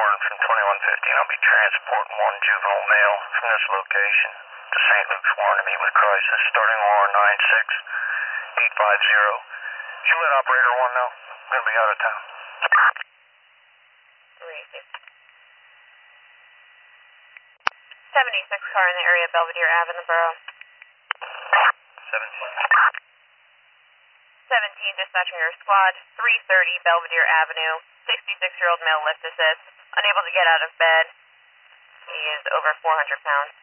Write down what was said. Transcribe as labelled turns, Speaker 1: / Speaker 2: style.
Speaker 1: Martin from 2115. I'll be transporting one juvenile male from this location to St. Luke's Warren to meet with crisis, starting Warren 96850. Did you let operator 1 know? I'm going to be out of town.
Speaker 2: 76 car in the area, Belvedere Ave in the borough. 17, dispatching your squad, 330 Belvedere Avenue, 66-year-old male lift assist, unable to get out of bed. He is over 400 pounds.